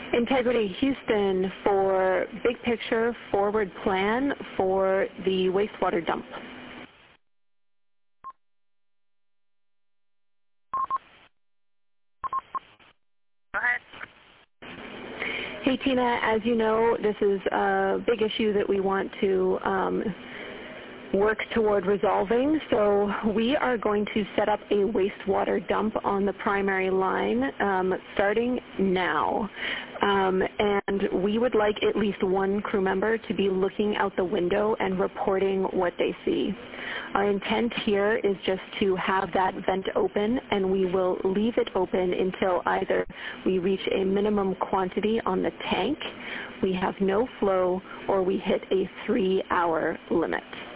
Integrity Houston for big picture forward plan for the wastewater dump. Go ahead. Hey Tina, as you know, this is a big issue that we want to work toward resolving. So we are going to set up a wastewater dump on the primary line starting now. And we would like at least one crew member to be looking out the window and reporting what they see. Our intent here is just to have that vent open, and we will leave it open until either we reach a minimum quantity on the tank, we have no flow, or we hit a 3-hour limit.